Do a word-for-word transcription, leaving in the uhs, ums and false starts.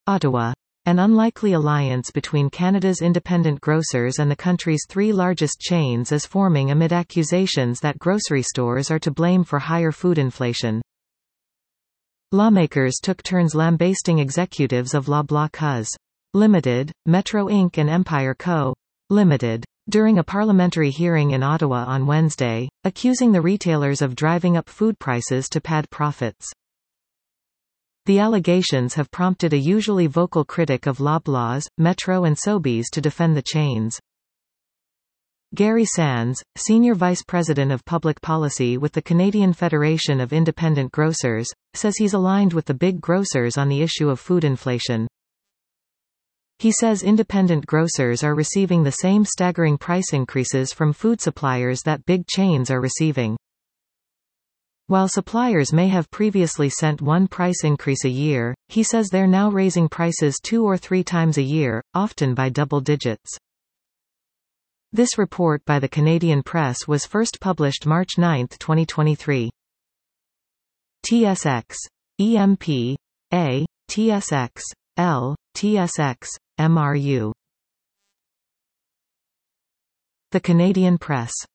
Ottawa. An unlikely alliance between Canada's independent grocers and the country's three largest chains is forming amid accusations that grocery stores are to blame for higher food inflation. Lawmakers took turns lambasting executives of Loblaw Co. Limited, Metro Incorporated and Empire Co. Limited. During a parliamentary hearing in Ottawa on Wednesday, accusing the retailers of driving up food prices to pad profits. The allegations have prompted a usually vocal critic of Loblaws, Metro and Sobeys to defend the chains. Gary Sands, Senior Vice President of Public Policy with the Canadian Federation of Independent Grocers, says he's aligned with the big grocers on the issue of food inflation. He says independent grocers are receiving the same staggering price increases from food suppliers that big chains are receiving. While suppliers may have previously sent one price increase a year, he says they're now raising prices two or three times a year, often by double digits. This report by the Canadian Press was first published March ninth twenty twenty-three. T S X. E M P. A. T S X. L. T S X. M R U. The Canadian Press.